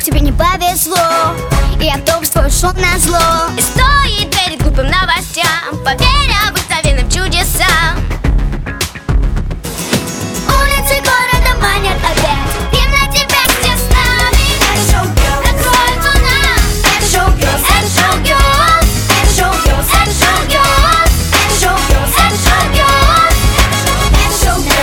тебе не повезло, и автобус твой ушел назло. И стоит верить глупым новостям, поверь обыкновенным чудесам. Улицы города манят опять, им на тебя все с нами. Это шоу Girls, накроет луна. Это шоу Girls, это шоу Girls, это шоу Girls, это шоу Girls, это шоу Girls, это шоу Girls, это шоу Girls.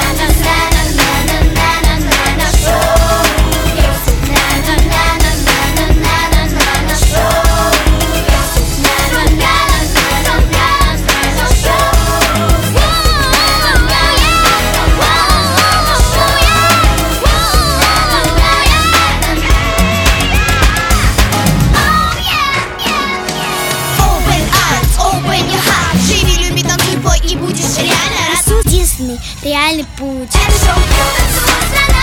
И будешь реально рассудительный, реальный путь. Это шоу Girls,